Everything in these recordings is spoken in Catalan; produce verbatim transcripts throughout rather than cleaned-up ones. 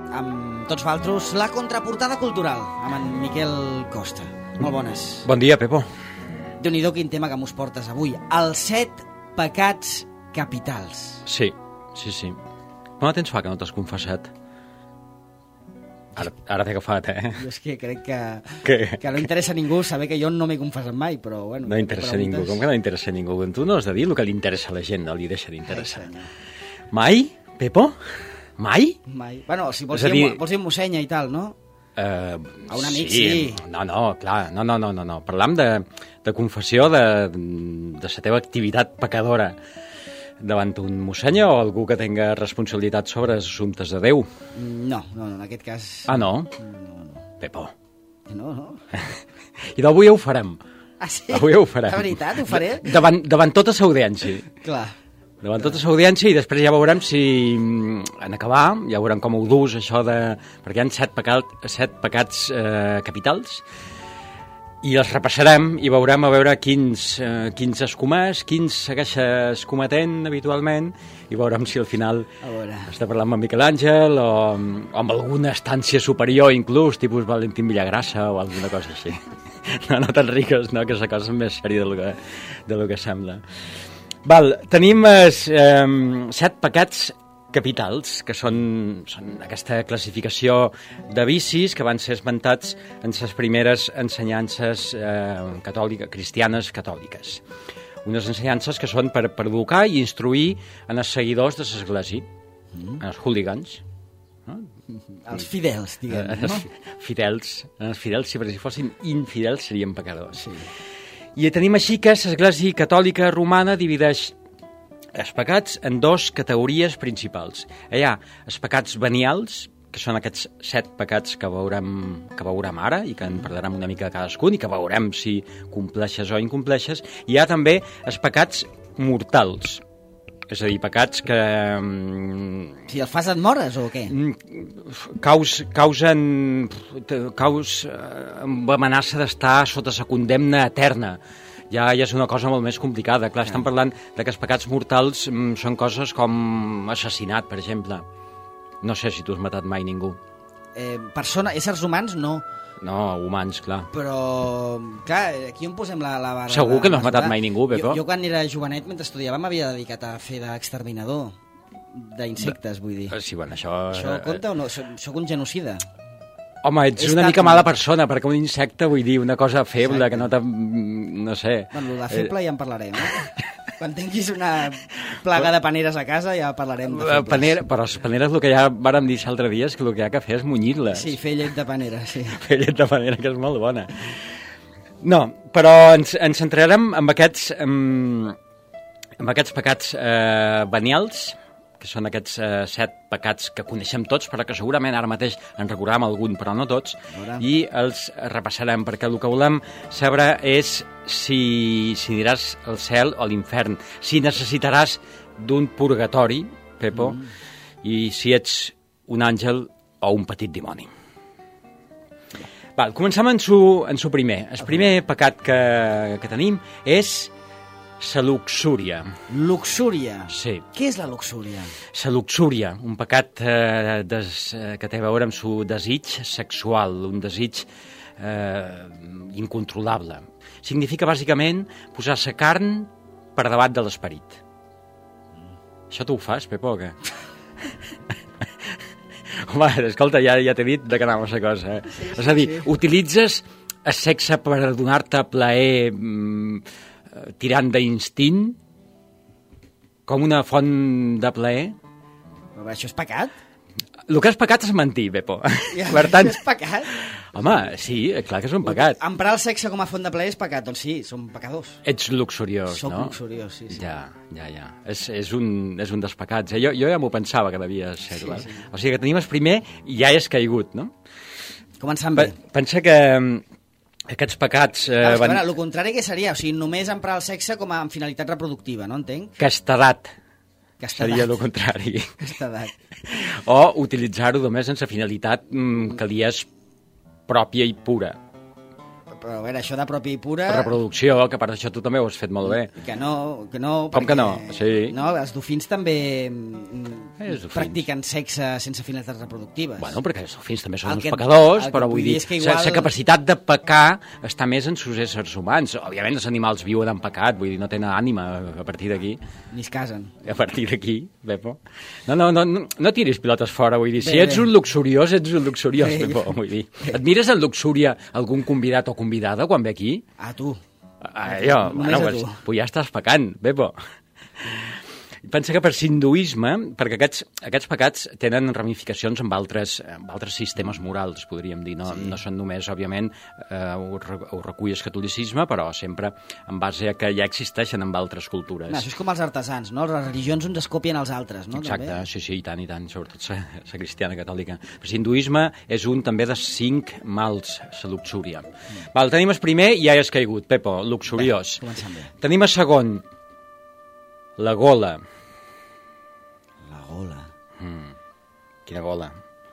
amb tots valtros, la contraportada cultural, amb en Miquel Costa. Molt bones. Bon dia, Pepo. Déu-n'hi-do quin tema que mos portes avui. Els set pecats capitals. Sí, sí, sí. Quant temps fa que no t'has confessat? Ara, ara t'he agafat, eh? Jo és que crec que, que, que no interessa a ningú saber que jo no m'he confessat mai, però bueno... No interessa a ningú, com que no interessa a ningú? Tu no has de dir el que li interessa a la gent, no li deixa d'interessar. Mai, Pepo? Mai? Mai. Bueno, si vols, dir... dir, vols dir mossenya i tal, no? Uh, a un amic, sí. sí. No, no, clar, no, no, no, no, no. Parlam de, de confessió de, de la teva activitat pecadora davant un mossenya o algú que tenga responsabilitat sobre els assumptes de Déu? No, no, no, en aquest cas... Ah, no? No, no. Pepo. No, no. I d'avui ho farem. Ah, sí? Avui ho farem. De veritat, ho faré? Davant, davant tota l'audiència. Clar. Davant tota l'audiència, i després ja veurem si, en acabar, ja veurem com ho dus, això de... Perquè hi ha set, pecat, set pecats eh, capitals, i els repassarem i veurem a veure quins, eh, quins has comès, quins segueixes cometent habitualment, i veurem si al final està parlant amb Miquel Àngel o, o amb alguna estància superior, inclús, tipus Valentín Villagrasa o alguna cosa així. No, no tan riques, no, que és la cosa més sèria del que, del que sembla. Val, tenim eh, set pecats capitals, que són, són aquesta classificació de vicis que van ser esmentats en les primeres ensenyances eh, catòliques, cristianes catòliques. Unes ensenyances que són per, per educar i instruir en els seguidors de l'Església, mm. en els hooligans. No? Els fidels, diguem, eh, no? Els fidels, els fidels, sí, perquè si fossin infidels serien pecadors. Sí. I tenim així que l'Església Catòlica Romana divideix els pecats en dos categories principals. Hi ha els pecats venials, que són aquests set pecats que veurem, que veurem ara i que en parlarem una mica de cadascun i que veurem si compleixes o incompleixes. I hi ha també els pecats mortals, és a dir, pecats que... Si el fas et mores o què? Caus, causen... Caus amb amenaça d'estar sota la condemna eterna. Ja, ja és una cosa molt més complicada. Clar, estem parlant de que els pecats mortals mm, són coses com assassinat, per exemple. No sé si tu has matat mai ningú. Eh, persona, éssers humans, no. No, humans, clar. Però, clar, aquí on posem la, la barra... Segur que no has matat mai ningú, Pepo? Jo, jo quan era jovenet, mentre estudiava, m'havia dedicat a fer d'exterminador d'insectes, vull dir. Sí, bueno, això... Això compta o no? Soc un genocida. Home, ets una mica mala persona, perquè un insecte, vull dir, una cosa feble, exacte, que no t'ha... no sé... Bueno, de feble ja en parlarem, eh? Quan tinguis una plaga de paneres a casa ja parlarem de febles. Panera, però les paneres, el que ja vàrem dir l'altre dia és que el que hi ha que fer és munyir-les. Sí, fer llet de panera, sí. Fer llet de panera, que és molt bona. No, però ens, ens centrarem en aquests, en, en aquests pecats eh, venials, que són aquests eh, set pecats que coneixem tots, però que segurament ara mateix en recordem algun, però no tots, i els repassarem, perquè el que volem saber és si, si aniràs al cel o a l'infern, si necessitaràs d'un purgatori, Pepo, mm. i si ets un àngel o un petit dimoni. Val, comencem en su, en su primer. El primer pecat que, que tenim és la luxúria. Luxúria? Sí. Què és la luxúria? La luxúria, un pecat eh, des, eh, que té a veure amb el desig sexual, un desig eh, incontrolable. Significa, bàsicament, posar la carn per davant de l'esperit. Mm. Això tu ho fas, Pepo, o què? Home, escolta, ja, ja t'he dit de què anava la cosa. Eh? Sí, sí, és a dir, sí. Utilitzes el sexe per donar-te plaer... Mm, tirant d'instint com una font de plaer. Però això és pecat? El que és pecat és mentir, Pepo. Ja, per tant... és pecat? Home, sí, clar que és un pecat. Emprar el sexe com a font de plaer és pecat, doncs sí, som pecadors. Ets luxuriós, Soc no? Soc luxuriós, sí, sí. Ja, ja, ja. És, és, un, és un dels pecats. Eh? Jo, jo ja m'ho pensava que devia ser. Sí, sí. O sigui que tenim el primer i ja és caigut, no? Començant bé. Pensa que... Aquests pecats... Eh, ah, van... El contrari què seria? O sigui, només emprar el sexe com a finalitat reproductiva, no entenc? Castedat. Castedat. Seria el contrari. Castedat. O utilitzar-ho només en la finalitat mm, que li és pròpia i pura. però a veure, això de pròpia i pura... Reproducció, que per això tu també ho has fet molt bé. Que no, que no... Com perquè, que no? Sí. No, els dofins també mm, Els dofins. practiquen sexe sense finalitats reproductives. Bueno, perquè els dofins també són El uns que- pecadors, el que però vull vull dir dir, és que la igual- capacitat de pecar està més en sus éssers humans. Òbviament, els animals viuen en pecat, vull dir, no tenen ànima a partir d'aquí. Ni es casen. A partir d'aquí, Pepo. No, no, no, no, no tiris pilotes fora, vull dir, si Bé, ets bé. un luxuriós, ets un luxuriós, Bé, Pepo, vull dir. Et mires en luxúria algun convidat o convidada quan ve aquí? A tu. Ah, jo, Només bueno, a pues, tu. pues ja estàs pecant, Pepo. Pensa que per sinduisme, perquè aquests, aquests pecats tenen ramificacions amb altres, amb altres sistemes morals, podríem dir. No, sí. no són només, òbviament, eh, ho, ho recull el catolicisme, però sempre en base a que ja existeixen en altres cultures. No, això és com els artesans, no? Les religions uns es copien als altres, no? Exacte, També? sí, sí, i tant, i tant, sobretot la, la cristiana catòlica. El hinduisme és un també de cinc mals, la luxúria. Mm. Val, tenim el primer i ja has caigut, Pepo, luxuriós. Bé, comencem bé. Tenim el segon, la gola. La gola. Mm. Quina gola?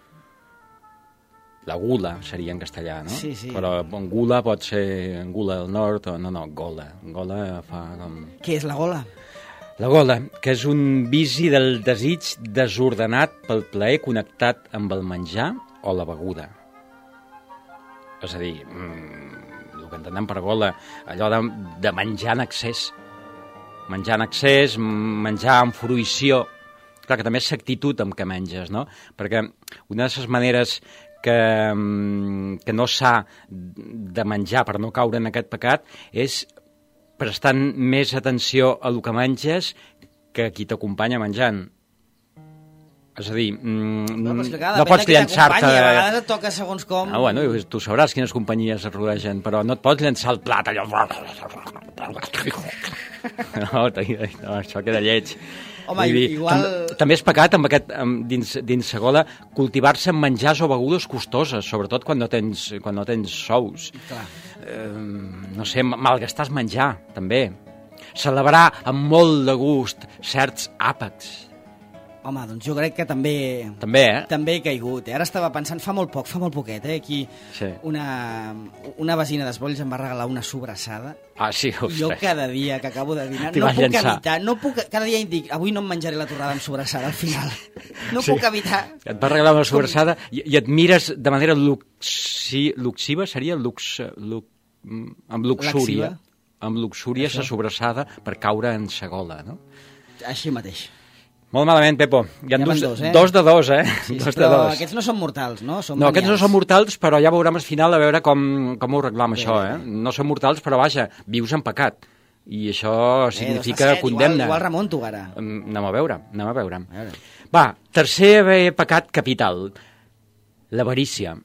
La gula seria en castellà, no? Sí, sí. Però gula pot ser gula del nord o no, no, gola. Gola fa com... Què és la gola? La gola, que és un vici del desig desordenat pel plaer connectat amb el menjar o la beguda. És a dir, mmm, el que entenem per gola, allò de, de menjar en excés. Menjar en excés, menjar amb fruïció. Clar, que també és l'actitud amb què menges, no? Perquè una de les maneres que, que no s'ha de menjar per no caure en aquest pecat és prestant més atenció a el que menges que a qui t'acompanya menjant. És a dir, mm, No, però és que, clar, no depèn pots de qui llançar-te... t'acompanyi, A vegades et toca segons com... Ah, bueno, tu sabràs quines companyies et rodegen, però no et pots llançar el plat allò... No, no això queda lleig. Home, Vull dir, igual- tam també és pecat amb aquest, amb, dins, dins la gola cultivar-se en menjars o begudes costoses, sobretot quan no tens, quan no tens sous. Clar. Eh, no sé, malgastar menjar, també. Celebrar amb molt de gust certs àpats. Home, doncs jo crec que també... També, eh? També he caigut. Eh? Ara estava pensant, fa molt poc, fa molt poquet, eh? Aquí Sí. una, una vecina d'Esbolls em va regalar una sobrassada. Ah, sí, I jo ostres. cada dia que acabo de dinar T'hi no vas puc llançar. evitar, no puc, cada dia em dic, avui no em menjaré la torrada amb sobrassada al final. No Sí. puc evitar. Et va regalar una sobrassada i, i et mires de manera luxi, luxiva, seria lux, lux, amb luxúria. Laxiva. Amb luxúria Això. sa sobrassada per caure en sa gola, no? Així mateix. Molt malament, Pepo. Hi ha Ja van dos, dos, eh? dos de dos, eh? Sí, dos de però dos. aquests no són mortals, no? Són No, aquests no manials. són mortals, però ja veurem al final a veure com, com ho arreglam, això, eh? No són mortals, però vaja, vius en pecat. I això significa Eh, dos de set, condemna. Igual, igual remunto ara. Mm, Anem a veure, anem a veure. A veure. Va, tercer pecat capital, l'avarícia.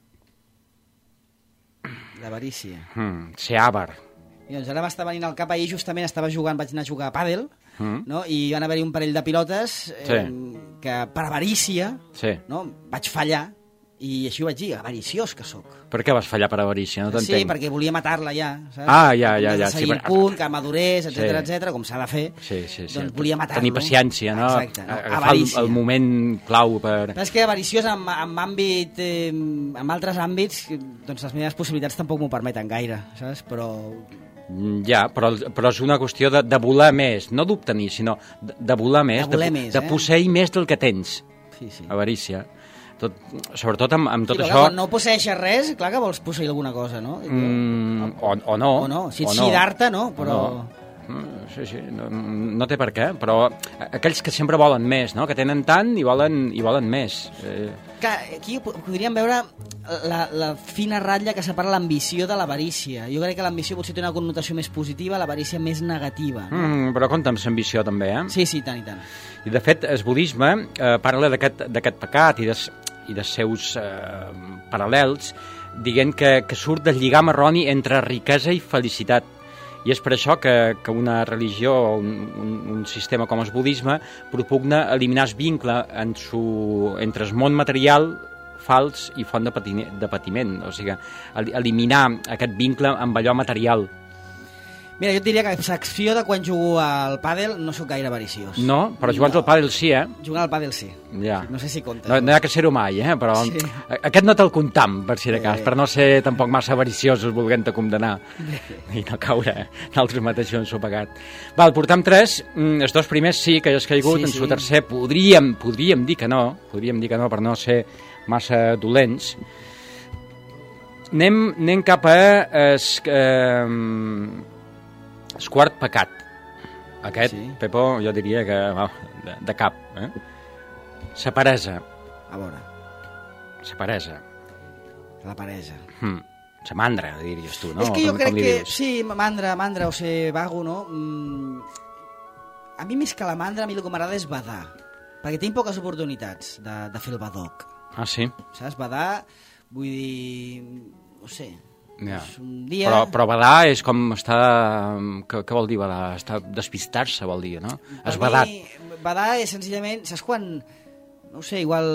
L'avarícia. Mm, ser àvar. I doncs ara m'està venint al cap, ahir justament estava jugant, vaig anar a jugar a pàdel, Mm. no? I van haver-hi un parell de pilotes eh, Sí. que per avarícia Sí. no? vaig fallar i així ho vaig dir, avariciós que sóc. Per què vas fallar per avarícia? No Sí, t'entenc. perquè volia matar-la ja, saps? Ah, ja, ja, Has de ja, sí, seguir però- el punt, que madurés, Sí. etcètera, etcètera, com s'ha de fer. Sí, sí, sí. Doncs volia matar-lo. Tenir paciència, no? Exacte, no? Agafar el, Avarícia. el moment clau per... Però és que avariciós en, en àmbit, eh, en altres àmbits, doncs les meves possibilitats tampoc m'ho permeten gaire, saps? Però Mm, Ja, però, però és una qüestió de, de voler més, no d'obtenir, sinó de, de voler més, De voler de, més, de eh? posseir més del que tens. sí, sí. Avarícia. Tot, sobretot amb, amb tot sí, però això... clar, quan no posseixes res, clar que vols posseir alguna cosa, no? Mm, o, o no. O no, si ets o no. Siddhartha, no, O però... no. Mm, Sí, sí, no, no té per què, però aquells que sempre volen més, no? Que tenen tant i volen, i volen més. Eh, Clar, aquí po- podríem veure la, la fina ratlla que separa l'ambició de l'avarícia. Jo crec que l'ambició potser té una connotació més positiva, l'avarícia més negativa. No? mm, però compta amb l'ambició, també, eh? Sí, sí, tant i tant. I, de fet, el budisme eh, parla d'aquest d'aquest pecat i dels i dels seus eh, paral·lels, dient que, que surt del lligam erroni entre riquesa i felicitat. I és per això que, que una religió o un, un, un sistema com el budisme propugna eliminar el vincle en su, entre el món material fals i font de, patiment, de patiment, o sigui, el, eliminar aquest vincle amb allò material. Mira, jo et diria que a secció de quan jugo al pàdel no sóc gaire avariciós. No? Però jugant no. al pàdel sí, eh? Jugant al pàdel sí. Ja. No sé si compta. No, no hi ha que ser-ho mai, eh? Però sí. Aquest no te'l comptam, per si de cas, eh. per no ser tampoc massa avariciosos volent-te condenar Bé. i no caure nosaltres mateixos ensopegat. Val, portam tres, els dos primers sí que ja has caigut, sí, en sí. el tercer podríem, podríem dir que no, podríem dir que no per no ser massa dolents. Anem, anem cap a es, eh, es quart pecat. Aquest, sí. Pepo, jo diria que va, de, de cap. Eh? Sa peresa. A veure. Sa peresa. La peresa. Hmm. Sa mandra, diries tu, no? És que jo com, crec com que... dius? Sí, mandra, mandra o ser vago, no? Mm, a mi més que la mandra, a mi el que m'agrada és badar. Perquè tinc poques oportunitats de, de fer el badoc. Ah, sí? Saps? Badar, vull dir... No sé... Ja. Un dia... Però, però badar és com estar... Què, què vol dir badar? Estar despistar-se vol dir, no? Per Esbadat. mi, badar és senzillament... Saps quan... No sé, igual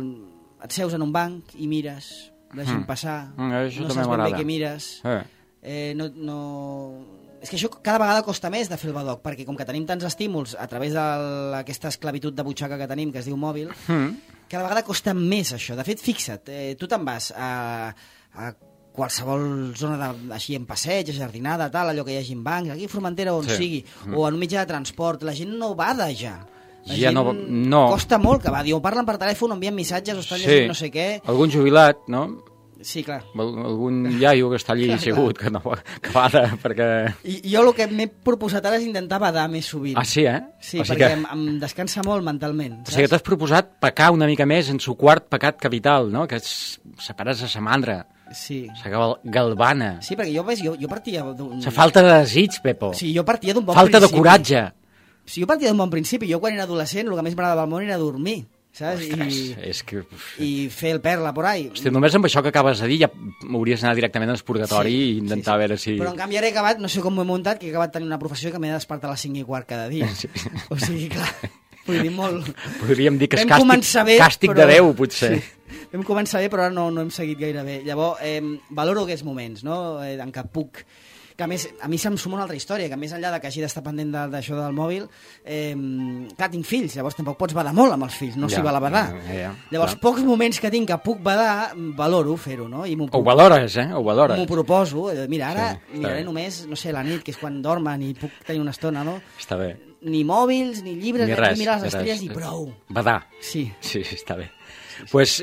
et seus en un banc i mires la gent mm. passar, mm, això no saps ben bé què mires, eh. Eh, no, no... És que això cada vegada costa més de fer el badoc, perquè com que tenim tants estímuls a través d'aquesta esclavitud de butxaca que tenim, que es diu mòbil, mm. cada vegada costa més això. De fet, fixa't, eh, tu te'n vas a, a qualsevol zona de, així en passeig, a jardinada, tal, allò que hi hagi en bancs, aquí a Formentera on sí. sigui, mm. o en un mitjà de transport, la gent no bada ja. La ja gent no, no. costa molt que va, diu, parlen per telèfon, envien missatges, o estan sí. llegint no sé què. Algun jubilat, no? Sí, clar. Al, algun iaio que està allí clar, assegut, clar. que, no, que bada, perquè... I jo el que m'he proposat ara és intentar badar més sovint. Ah, sí, eh? Sí, o sigui perquè que... em, em descansa molt mentalment. Saps? O sigui que t'has proposat pecar una mica més en su quart pecat capital, no? Que és separar-se sa mandra. Sí. Sa gal galvana. Sí, perquè jo, ves, jo, jo partia d'un... Sa falta de desig, Pepo. Sí, jo partia d'un bon falta principi. Falta de coratge. Sí, jo partia d'un bon principi. Jo quan era adolescent el que més m'agradava al món era dormir. Saps? Ostres, I, és que... I fer el perla por ahí. Hosti, només amb això que acabes de dir ja m'hauries d'anar directament al purgatori sí, i intentar sí, sí. veure si... Però en canvi ara he acabat, no sé com m'ho he muntat, que he acabat tenint una professió que m'he de despertar a les cinc i quart cada dia. Sí. O sigui, clar, vull dir molt... Podríem dir que és Vam càstig, bé, càstig però... de Déu, potser. Sí. Vam començar bé, però ara no, no hem seguit gaire bé. Llavors, eh, valoro aquests moments, no?, eh, en què puc... Que a més, a mi se'm suma una altra història, que més enllà de que hagi d'estar pendent d'això de, del mòbil, eh, clar, tinc fills, llavors tampoc pots badar molt amb els fills, no ja, s'hi val a badar. Ja, ja, llavors, clar. Pocs moments que tinc que puc badar, valoro fer-ho, no? I ho valores, eh? Ho valores. M'ho proposo. Mira, ara sí, miraré bé. Només, no sé, la nit, que és quan dormen i puc tenir una estona, no? Està bé. Ni mòbils, ni llibres, ni res, mirar les ni estrelles res. i prou. Badar. Sí. Sí, sí, està bé. Doncs, sí, sí. pues,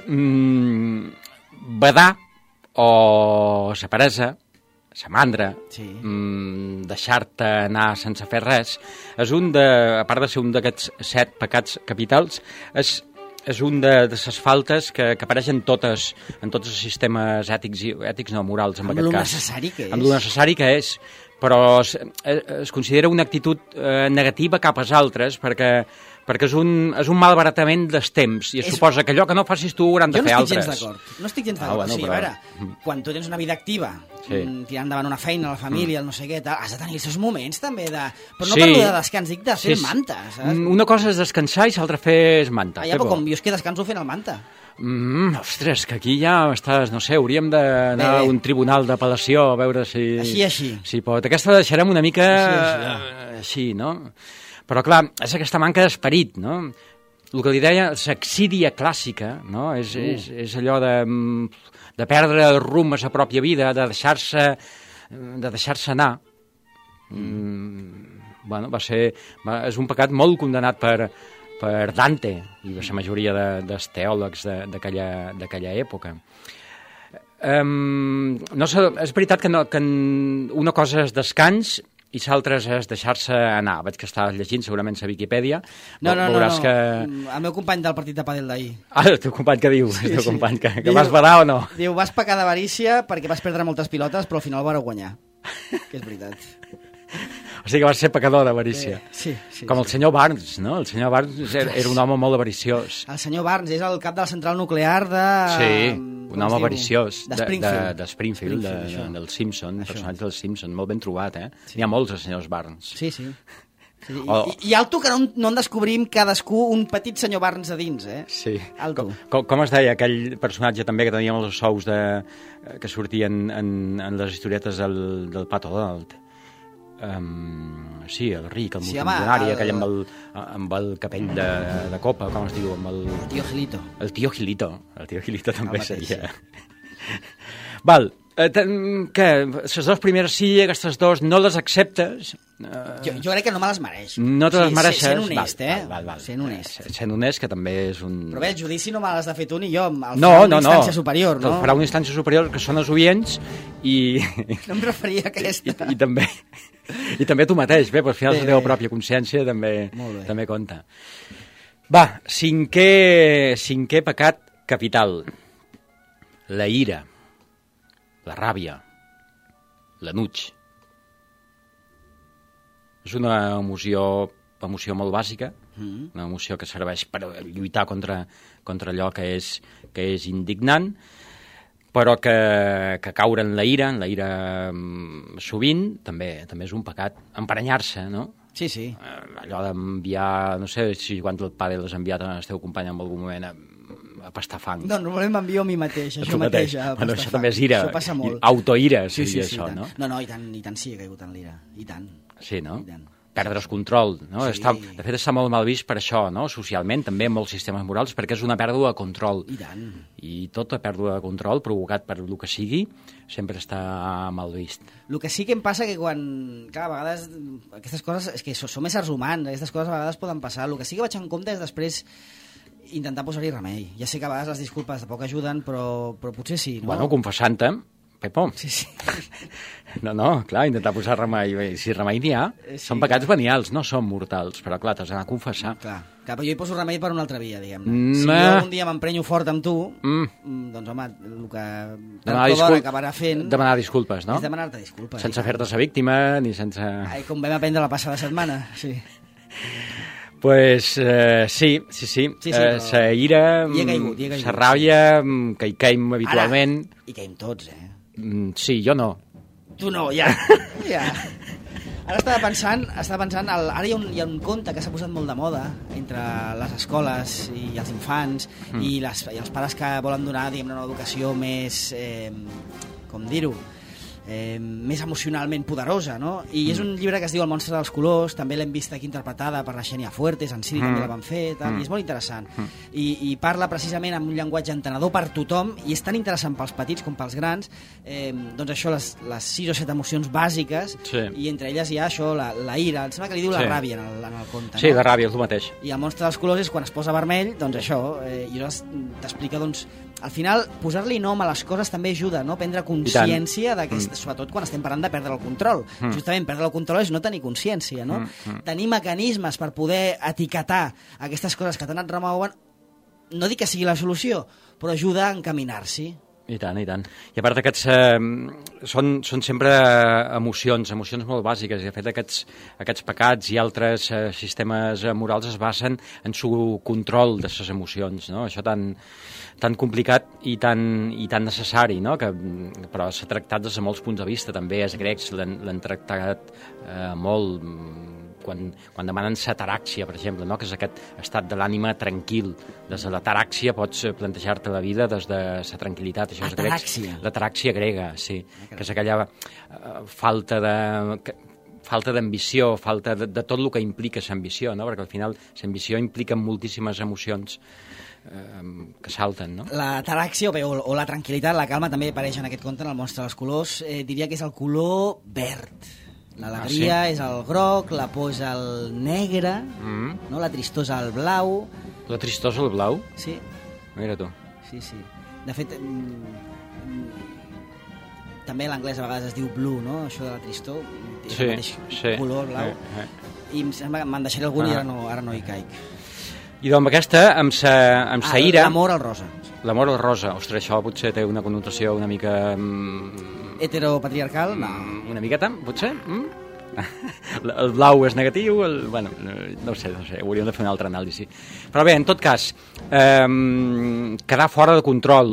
mm, badar o sa peresa, sa mandra, sí. mm, deixar-te anar sense fer res, és un de, a part de ser un d'aquests set pecats capitals, és, és un de, de les faltes que, que apareixen totes, en tots els sistemes ètics, ètics no, morals, en amb aquest cas. Amb lo necessari que és. Amb lo necessari que és, però es, es considera una actitud eh, negativa cap als altres, perquè perquè és un, és un malbaratament dels temps i es és... suposa que allò que no facis tu hauran de fer altres. Jo no estic gens d'acord. No estic gens d'acord. Ah, bueno, sí, però... a veure, quan tu tens una vida activa, sí. tirant endavant una feina, la família, mm. el no sé què, tal, has de tenir els seus moments també de... Però no sí. parlo de descans, dic de fer sí. manta, saps? Una cosa és descansar i l'altra fer és manta. Ah, ja, però com jo és que descanso fent el manta. Mm, ostres, que aquí ja estàs, no sé, hauríem d'anar a un tribunal d'apel·lació a veure si... Així, així. Si pot. Aquesta la deixarem una mica així, així, ja. així, no? Però, clar, és aquesta manca d'esperit, no? El que li deia, l'accídia clàssica, no? És, uh. és, és allò de, de perdre el rumb a la pròpia vida, de deixar-se de deixar-se anar. Mm, bueno, va ser... Va, és un pecat molt condemnat per, per Dante i la majoria de, dels teòlegs d'aquella època. Um, no sé, és veritat que, no, que una cosa és descans i l'altre és deixar-se anar. Veig que estàs llegint segurament a Viquipèdia. No, no, no, no. Que... el meu company del partit de pàdel d'ahir. Ah, el teu company que diu? Sí, el teu sí. company que, que diu, vas badar o no? Diu, vas pecar d'avarícia perquè vas perdre moltes pilotes, però al final vareu guanyar. Que és veritat. O sigui que vas ser pecador d'avarícia. Eh, sí, sí. Com sí. el senyor Barnes, no? El senyor Barnes era, era un home molt avariciós. El senyor Barnes és el cap de la central nuclear de... Sí, un home avariciós. De Springfield. De, de Springfield, de, de, del Simpson, això. Personatge del Simpson, molt ben trobat, eh? Sí. N'hi ha molts, els senyors Barnes. Sí, sí. sí. I, o... i, I alto que no, no en descobrim cadascú un petit senyor Barnes a dins, eh? Sí. Alto. Com, com, com es deia aquell personatge també que teníem els sous de, que sortien en, en les historietes del, del Pato Donald? Um, sí, el ric, el Sí, multimilionari, home, el- aquell amb el, amb el capell de, de copa, com es diu? Amb el... El tio Gilito. El tio Gilito. El tio Gilito també El mateix, seria... Val, eh, ten- què? Les dues primeres sí, aquestes dues no les acceptes? Eh, Jo, jo crec que no me les mereix. no te les mereixes? Sent honest, Val, eh? Val, val, Sent honest. Eh, Sent honest, que també és un... Però bé, el judici no me l'has de fer tu ni jo. El No, farà no, una no. instància superior, no? El farà una instància superior, que són els oients, i... No em referia a aquesta. I, i també i també tu mateix, bé, però al final Bé, la teva bé. pròpia consciència també, Molt bé. també compta. Va, cinquè, cinquè pecat capital. La ira, la ràbia, l'enuig. És una emoció, emoció molt bàsica, Mm. una emoció que serveix per lluitar contra, contra allò que és, que és indignant, però que, que caure en la ira, en la ira mm, sovint, també també és un pecat. Emprenyar-se, no? Sí, sí. Eh, Allò d'enviar, no sé si quan el pare l'has enviat al teu company en algun moment a, a pastar fang. No, normalment m'envio a mi mateix, A això tu mateix. mateix. a Bueno, pastar això fang. també és ira. Això passa molt. Autoira Sí, sí, seria sí, això, i tant. no? No, no, i tant, i tant sí he caigut en l'ira. I tant. Sí, no? I tant. Perdre's control, no? Sí. Està, de fet, està molt mal vist per això, no? Socialment, també en molts sistemes morals, perquè és una pèrdua de control. I tant. I tota pèrdua de control, provocat per el que sigui, sempre està mal vist. El que sí que em passa que quan... Clar, a vegades aquestes coses... És que so- som éssers humans, aquestes coses a vegades poden passar. El que sí que vaig en compte és després intentar posar-hi remei. Ja sé que a vegades les disculpes tampoc ajuden, però, però potser sí, no? Bueno, confessant-te, Pepo. Sí, sí. No, no, clar, intentar posar remei. Bé, si remei n'hi ha, Eh, sí, són pecats venials, no són mortals, però clar, t'has d'anar a confessar. Clar, clar, però jo hi poso remei per una altra via, diguem-ne. Mm, Si eh. jo un dia m'emprenyo fort amb tu, Mm. mm, doncs, home, el que Demanar, tard o d'hora discul... acabarà fent demanar disculpes, no? és demanar-te disculpes. Sense I tant. fer-te sa víctima, ni sense... Ai, com vam aprendre la passada setmana, sí. Pues eh, sí, sí, sí. Sí, sí, eh, però sa ira, hi he caigut, hi he caigut, sa ràbia, mm, que hi caim habitualment... Ara, i caiem tots, eh? Mm, sí, jo no. Tu no, ja. ja. Ara estava pensant, estava pensant el, ara hi ha, un, hi ha un conte que s'ha posat molt de moda entre les escoles i els infants mm. i, les, i els pares que volen donar, diguem-ne, una educació més, eh, com dir-ho, eh, més emocionalment poderosa, no? I mm. és un llibre que es diu El monstre dels colors, també l'hem vist aquí interpretada per la Xènia Fuertes, en Siri mm. també la van fer, tal, mm. i és molt interessant. Mm. I, I parla precisament amb un llenguatge entenedor per tothom, i és tan interessant pels petits com pels grans, eh, doncs això, les, les sis o set emocions bàsiques, Sí. i entre elles hi ha això, la, la ira, em sembla que li diu Sí. la ràbia en el, en el conte, Sí, no? la ràbia és el mateix. I el monstre dels colors és quan es posa vermell, doncs això, eh, i llavors t'explica, doncs, al final, posar-li nom a les coses també ajuda, no? Prendre consciència d'aquest, mm. sobretot quan estem parlant de perdre el control. Mm. Justament, perdre el control és no tenir consciència, no? Mm. Mm. Tenir mecanismes per poder etiquetar aquestes coses que tant et remouen, no dic que sigui la solució, però ajuda a encaminar-s'hi. I tant, i tant. I a part aquests... Eh, són, són sempre emocions, emocions molt bàsiques. I de fet aquests, aquests pecats i altres eh, sistemes morals es basen en su control de les emocions, no? Això tan, tan complicat i tan, i tan necessari, no? Que, però s'ha tractat des de molts punts de vista. També els grecs l'han tractat eh, molt... Quan, quan demanen sataràxia, per exemple, no? Que és aquest estat de l'ànima tranquil. Des de la taràxia pots plantejar-te la vida des de la tranquil·litat. Això és Ataràxia. grecs. La taràxia grega, sí. Que és aquella uh, falta de... Que, falta d'ambició, falta de, de tot el que implica l'ambició, no? Perquè al final l'ambició implica moltíssimes emocions eh, que salten, no? La taràxia o, bé, o, o la tranquil·litat, la calma, també apareix en aquest conte, en el monstre dels colors. Eh, diria que és el color verd. L'alegria ah, sí? és el groc, la por és el negre, mm. no? La tristor és el blau. La tristor és el blau? Sí. Mira tu. Sí, sí. De fet, mm, també l'anglès a vegades es diu blue, no? Això de la tristor, és sí, el mateix sí. color blau. Sí, sí. I em sembla que me'n deixaré algun ah. i ara no, ara no hi caic. I doncs aquesta, amb sa, amb sa ah, ira... L'amor al rosa. L'amor al rosa. Ostres, això potser té una connotació una mica... Mm, heteropatriarcal? No. Una miqueta, potser? Mm? El blau és negatiu, el, bueno, no ho sé, no ho sé, hauríem de fer una altra anàlisi. Però bé, en tot cas, eh, quedar fora de control,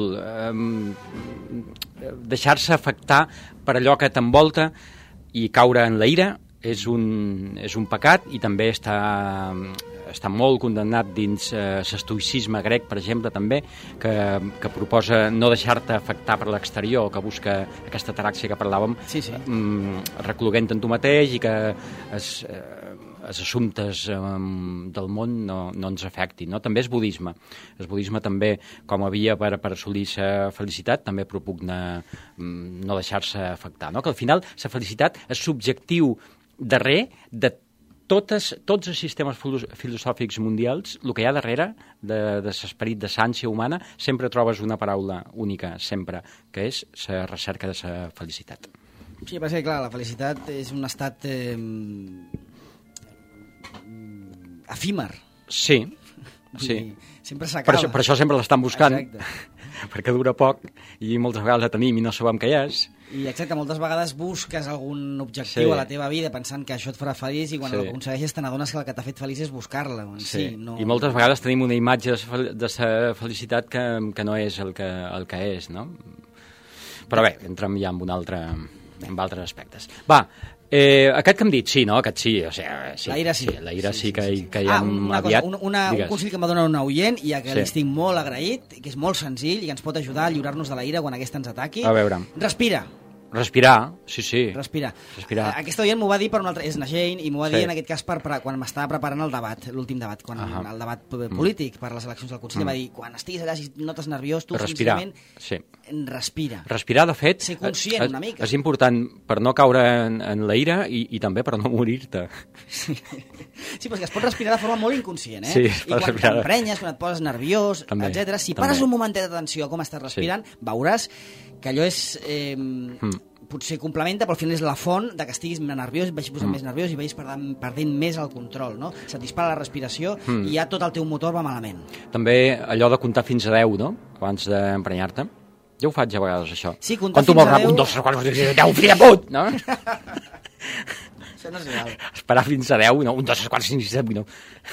eh, deixar-se afectar per allò que t'envolta i caure en la ira és un, és un pecat i també està està molt condemnat dins eh, l'estoïcisme grec, per exemple, també, que, que proposa no deixar-te afectar per l'exterior, que busca aquesta taràxia que parlàvem, sí, sí. Mm, recloguent en tu mateix i que es, eh, els assumptes eh, del món no, no ens afectin. No? També és budisme. El budisme també, com havia per, per assolir la felicitat, també propugna mm, no deixar-se afectar. No? Que al final la felicitat és subjectiu darrer de totes, tots els sistemes filosòfics mundials, el que hi ha darrere de, de l'esperit de l'ànsia humana, sempre trobes una paraula única, sempre, que és la recerca de la felicitat. Sí, perquè, clar, la felicitat és un estat eh, efímer. Sí, sí. Sempre s'acaba. Per, per això sempre l'estan buscant, exacte. Perquè dura poc i moltes vegades la tenim i no sabem què és. I exacte, moltes vegades busques algun objectiu sí. a la teva vida pensant que això et farà feliç i quan sí. l'aconsegueixes te n'adones que el que t'ha fet feliç és buscar-la. Sí. Sí, no... I moltes vegades tenim una imatge de la felicitat que, que no és el que, el que és, no? Però bé, entrem ja en un altre, en altres aspectes. Va, eh, aquest que hem dit, sí, no? Aquest sí, o sigui, sí. La ira sí. sí la ira sí, sí, sí que, sí, sí. que hi ah, hem una aviat. Cosa, una, un consell que em va donar una oient i a que sí. li estic molt agraït, que és molt senzill i que ens pot ajudar a lliurar-nos de la ira quan aquesta ens ataqui. A veure. Respira. Respirar, sí, sí. Respirar. Respirar. Aquesta oient m'ho va dir per un altre... És na Jane, i m'ho va sí. dir en aquest cas per, per, quan m'estava preparant el debat, l'últim debat, quan, uh -huh. el debat polític per les eleccions del Consell, mm. va dir, quan estiguis allà, si notes nerviós, tu respirar. sincerament, sí. respira. Respirar, de fet... Ser conscient és, una mica. És important per no caure en, en la ira i, i també per no morir-te. Sí. sí, però que es pot respirar de forma molt inconscient, eh? Sí, I quan t'emprenyes, quan et poses nerviós, etcètera. Si també. pares un momentet d'atenció a com estàs respirant, sí. veuràs que allò és... Eh, mm. potser complementa, però al final és la font de que estiguis nerviós, vagis posant mm. més nerviós i vagis perdent, perdent més el control, no? Se't dispara la respiració mm. i ja tot el teu motor va malament. També allò de comptar fins a deu, no? Abans d'emprenyar-te. Jo ho faig a vegades, això. Sí, comptar fins a deu... Un, dos, tres, quatre, deu, fill de put, no? Això no és real. Esperar fins a deu, no? Un, dos, tres, quatre, cinc, sis, set, vuit, nou...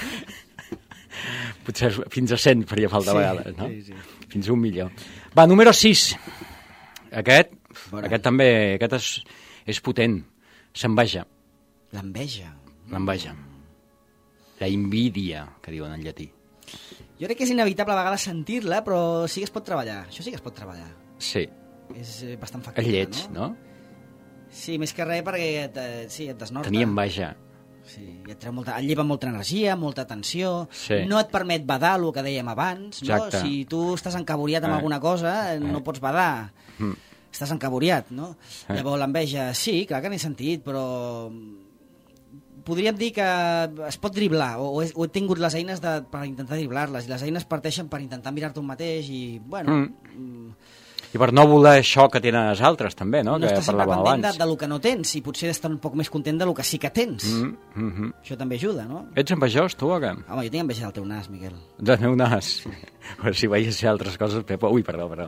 Potser fins a cent faria falta sí, a vegades, no? Sí, sí. Fins a un milió. Va, número sis. Aquest... Bona. Aquest també, aquest és, és potent. S'enveja. L'enveja. L'enveja. La invídia, que diuen en llatí. Jo crec que és inevitable a vegades sentir-la, però sí que es pot treballar. Això sí que es pot treballar. Sí. És bastant factible, és lleig, no? no? Sí, més que res perquè et, sí, et desnorta. Tenir enveja. Sí, i et, treu molta, et lleva molta energia, molta tensió, sí. no et permet badar el que dèiem abans, no? Exacte. Si tu estàs encaboriat amb eh. alguna cosa, eh. no pots badar. Mm. Estàs encaboriat, no? Eh. Llavors l'enveja, sí, clar que n'he sentit, però podríem dir que es pot driblar, o, o, he, o he tingut les eines de, per intentar driblar-les, i les eines parteixen per intentar mirar-te un mateix, i, bueno... Mm. I per no voler això que tenen els altres, també, no? No que estàs sempre pendent de, de lo que no tens, i potser estar un poc més content de lo que sí que tens. Mm, mm -hmm. Això també ajuda, no? Ets envejós, tu, o què? Home, jo tinc enveja del teu nas, Miquel. Del meu nas? Però si veies ser altres coses, Pepa... Ui, perdó, perdó.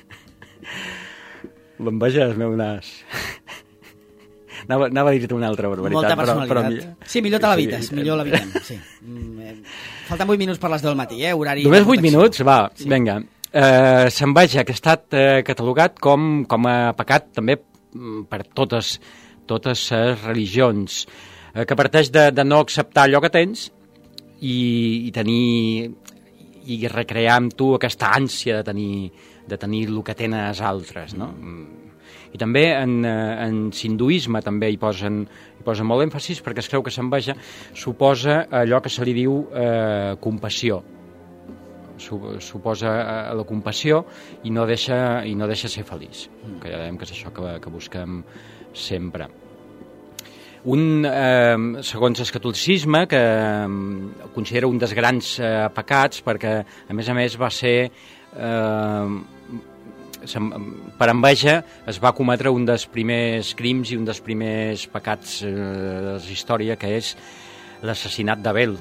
L'enveja és el meu nas. Anava, anava a dir-te una altra barbaritat. Molta personalitat. Però, però... Sí, millor te l'evites, sí, millor l'evitem. Sí. Falten vuit minuts per les deu del matí, eh? Horari. Només vuit minuts? Va, sí. Vinga. Uh, S'enveja, que ha estat uh, catalogat com, com a pecat també per totes, totes les religions, uh, que parteix de, de no acceptar allò que tens i, i tenir i recrear amb tu aquesta ànsia de tenir, de tenir el que tenen els altres, no? Mm. I també en, en hinduisme també hi posen, hi posen molt èmfasis perquè es creu que s'enveja suposa allò que se li diu eh, compassió. Suposa la compassió i no deixa, i no deixa ser feliç, mm. que ja dèiem que és això que, que busquem sempre. Un, eh, segons el catolicisme, que eh, considera un dels grans eh, pecats perquè, a més a més, va ser... Eh, per enveja es va cometre un dels primers crims i un dels primers pecats eh, de la història, que és l'assassinat d'Abel.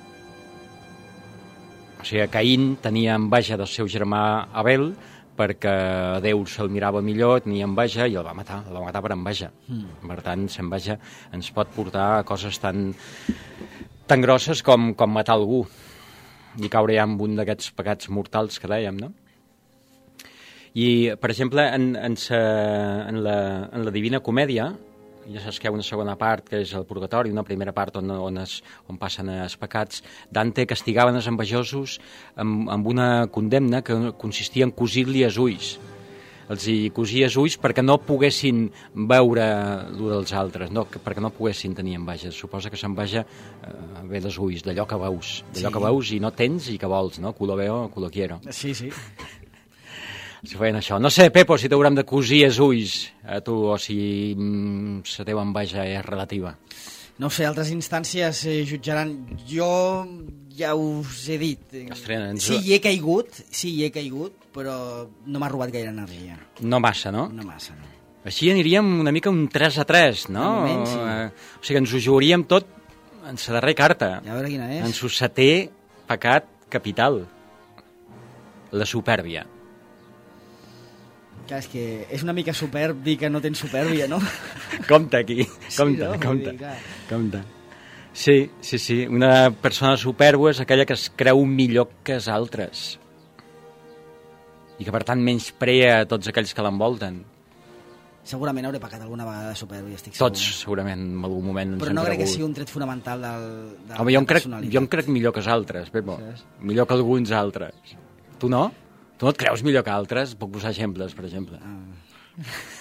O sigui, Caín tenia enveja del seu germà Abel perquè Déu se'l mirava millor, tenia enveja i el va matar, el va matar per enveja. Mm. Per tant, l'enveja ens pot portar a coses tan, tan grosses com, com matar algú i caure ja en un d'aquests pecats mortals que dèiem, no? I, per exemple, en, en, sa, en, la, en la Divina Comèdia ja saps que hi ha una segona part, que és el purgatori, una primera part on, on, es, on passen els pecats. Dante castigaven els envejosos amb, amb una condemna que consistia en cosir-li els ulls. Els hi cosia els ulls perquè no poguessin veure el dels altres, no, perquè no poguessin tenir enveja. Suposa que s'enveja eh, ve dels ulls, d'allò que veus, d'allò sí. que veus i no tens i que vols, no? Culo veo, culo quiero. Sí, sí. Si feien això. No sé, Pepo, si t'haurem de cosir els ulls a tu o si mm, la teva enveja és relativa. No sé, altres instàncies eh, jutjaran. Jo ja us he dit. Ostres, ens... Sí, hi he caigut, sí, hi he caigut, però no m'ha robat gaire energia. No massa, no? No massa, no. Així aniríem una mica un tres a tres, no? De moment, sí. Eh, o sigui, ens ho jugaríem tot en la darrera carta. Ja a veure quina és. En el setè pecat capital. La supèrbia. Clar, és que és una mica superb dir que no tens supèrbia, no? Compte aquí, compte, sí, no? compte, dir, compte. Sí, sí, sí, una persona supèrboa és aquella que es creu millor que els altres i que per tant menysprea tots aquells que l'envolten. Segurament hauré pecat alguna vegada de supèrbia, estic segur. Tots, segurament, en algun moment. Però no crec que sigui un tret fonamental del, de la Home, jo em crec, personalitat. jo em crec millor que els altres, Pepo. Sí. Millor que alguns altres. Tu no? Tu no et creus millor que altres? Puc posar exemples, per exemple. Ah.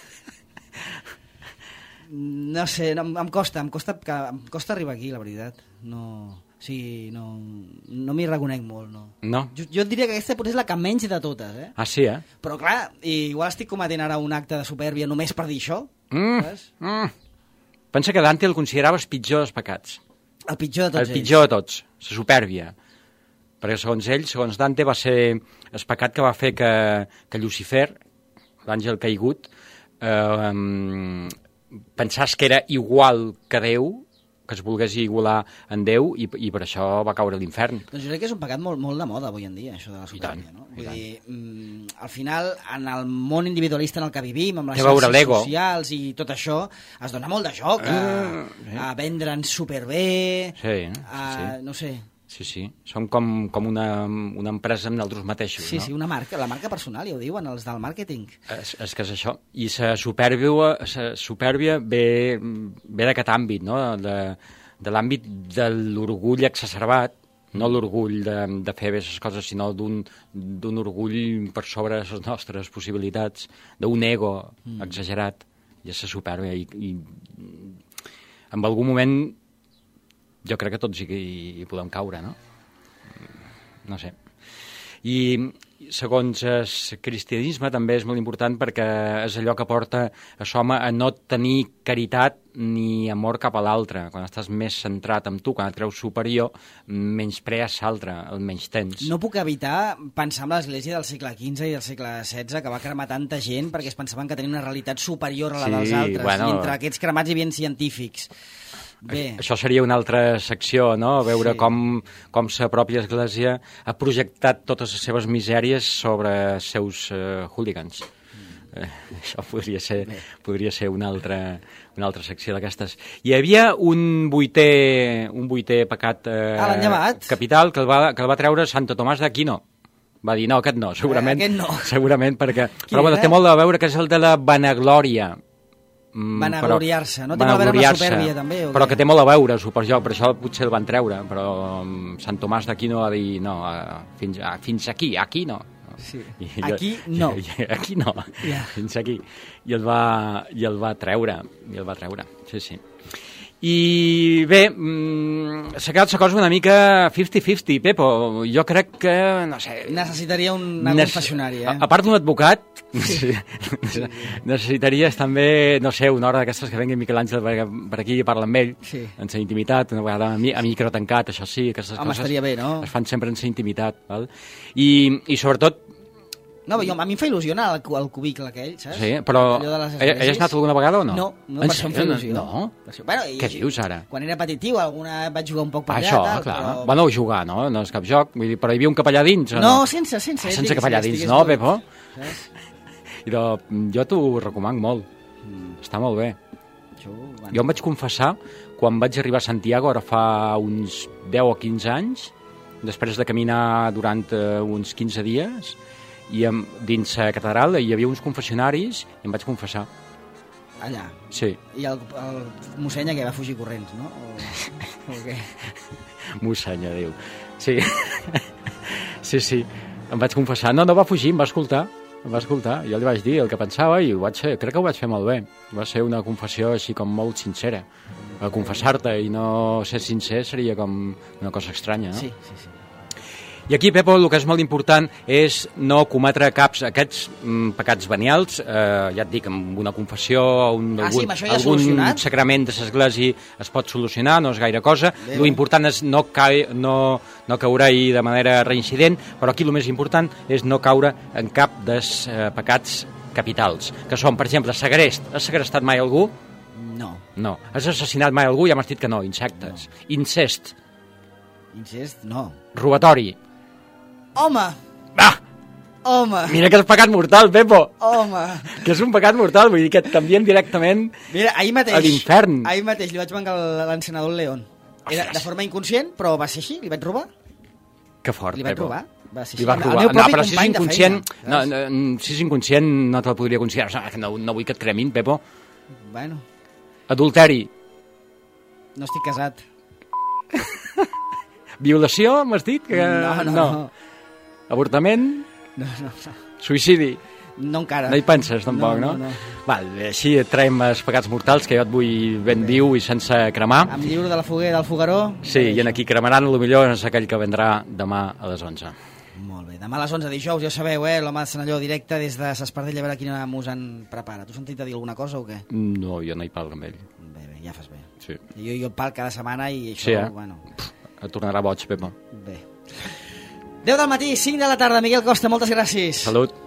No sé, no, em costa, em costa, que, em costa arribar aquí, la veritat. No, sí, no, no m'hi reconec molt, no. No? Jo, jo et diria que aquesta potser és la que menys de totes, eh? Ah, sí, eh? Però clar, igual estic cometent ara un acte de supèrbia només per dir això, mm, saps? Mm. Pensa que Dante el consideraves pitjor dels pecats. El pitjor de tots ells. El pitjor de tots, la supèrbia. Perquè segons ell, segons Dante, va ser el pecat que va fer que, que Lucifer, l'àngel caigut, eh, pensàs que era igual que Déu, que es volgués igualar en Déu, i, i per això va caure a l'infern. Doncs jo crec que és un pecat molt, molt de moda avui en dia, això de la supèrbia. No? Vull dir, mm, al final, en el món individualista en el que vivim, amb les xarxes socials i tot això, es dona molt de joc a, uh, sí. a vendre'ns superbé, sí, a, sí. no sé... Sí, sí. Som com, com una, una empresa amb nosaltres mateixos, sí, no? Sí, una marca, la marca personal, ja ho diuen, els del màrqueting. És, és que és això. I la supèrbia, la supèrbia ve, ve d'aquest àmbit, no? De, de l'àmbit de l'orgull exacerbat, no l'orgull de, de fer bé les coses, sinó d'un d'un orgull per sobre les nostres possibilitats, d'un ego mm. exagerat, i és la supèrbia. I, i en algun moment jo crec que tots hi, hi podem caure, no? No sé. I segons el cristianisme també és molt important perquè és allò que porta a l'home a no tenir caritat ni amor cap a l'altre. Quan estàs més centrat en tu, quan et creus superior, menysprees l'altre, el menys tens. No puc evitar pensar en l'església del segle quinze i del segle setze, que va cremar tanta gent perquè es pensaven que tenia una realitat superior a la sí, dels altres. Bueno... I entre aquests cremats hi havia científics. Bé. Això seria una altra secció, no? Veure sí. com, com la pròpia Església ha projectat totes les seves misèries sobre els seus uh, hooligans. Mm. Eh, això podria ser, podria ser una altra, una altra secció d'aquestes. Hi havia un vuitè, un vuitè pecat eh, ah, capital que el, va, que el va treure Santo Tomàs d'Aquino. Va dir, no, aquest no, segurament. Eh, aquest no. Segurament, perquè... Però bueno, té molt a veure que és el de la vanaglòria. Mm, Vanagloriar-se, no? Té molt a veure amb la supèrbia, també? Però que té molt a veure, suposo, per això potser el van treure, però um, Sant Tomàs d'Aquino va dir, no, uh, fins, uh, fins aquí, aquí no. Sí. I, aquí i, no. I, i, aquí no, yeah. Fins aquí. I el, va, I el va treure, i el va treure, sí, sí. I bé, mmm, s'ha quedat la cosa una mica cinquanta cinquanta, Pepo. Jo crec que, no sé... Necessitaria una Nece confessionària, eh? A, a part d'un advocat, sí. necessitaries també, no sé, una hora d'aquestes que vengui Miquel Àngel per, per aquí i parla amb ell, sí. En sa intimitat, una vegada a, mi, a micro tancat, això sí, aquestes Home, coses estaria bé, no? Es fan sempre en sa intimitat, val? I, i sobretot... No, jo, a mi em fa il·lusió anar al, al cubicle aquell, saps? Sí, però ell has anat alguna vegada o no? No, no, per això em fa il·lusió. No? Bueno, què dius ara? Quan era petitiu, alguna vaig jugar un poc per allà, allà. Això, clar. Però... Bueno, jugar, no? No és cap joc. Vull dir, però hi havia un capellà dins, o no? No, sense, sense. Ah, sense capellà dins, no, Pepo? I de, jo t'ho recomano molt. Mm. Està molt bé. Jo, bueno. jo em vaig confessar quan vaig arribar a Santiago, ara fa uns deu o quinze anys, després de caminar durant uh, uns quinze dies, i em, dins la catedral hi havia uns confessionaris i em vaig confessar. Allà. Sí. I el, el mossenya que va fugir corrents, no? O, o què? Mossenya, diu. Sí. Sí, sí. Em vaig confessar. No, no va fugir, em va escoltar. Em va escoltar. Jo li vaig dir el que pensava i ho vaig fer. Crec que ho vaig fer molt bé. Va ser una confessió així com molt sincera. A confessar-te i no ser sincer seria com una cosa estranya, no? Sí, sí, sí. I aquí, Pepo, el que és molt important és no cometre caps aquests mm, pecats venials, eh, ja et dic, amb una confessió, un, ah, algun, sí, ja algun sacrament de l'església es pot solucionar, no és gaire cosa. Bé, lo important és no, cae, no, no caure-hi de manera reincident, però aquí el més important és no caure en cap dels eh, pecats capitals, que són, per exemple, segrest. Has segrestat mai algú? No. No. Has assassinat mai algú? Ja m'has dit que no, insectes. No. Incest. Incest, no. Robatori. Home! Ah! Home! Mira que és pecat mortal, Pepo! Home! Que és un pecat mortal, vull dir que et t'envien directament Mira, ahir mateix, a l'infern. Ahir mateix li vaig mancar l'encenador al León. Era de forma inconscient, però va ser així, li vaig robar. Que fort, Li vaig Pepo. robar. Va ser Li vas robar. No, però si és inconscient, no, no, si és inconscient no te la podria considerar. No, no vull que et cremin, Pepo. Bueno. Adulteri. No estic casat. Violació, m'has dit? Que... No, no, no, no. Avortament? No, no, no. Suïcidi? No encara. No hi penses, tampoc, no? No, no, no. Val, així et traiem els pecats mortals, que jo et vull ben Bé. viu i sense cremar. Em lliuro de la foguera del fogueró. Sí, i en aquí cremaran, el millor és aquell que vendrà demà a les onze. Molt bé, demà a les onze, dijous, ja sabeu, eh? L'home de Senalló directe des de S'Espardella, a veure quina música en prepara. Tu has sentit a dir alguna cosa o què? No, jo no hi parlo amb ell. Bé, bé, ja fas bé. Sí. Jo, jo pal cada setmana i això, sí, eh? bueno... Et tornarà boig, Pepo. Bé. deu del matí, cinc de la tarda, Miguel Costa, moltes gràcies. Salut.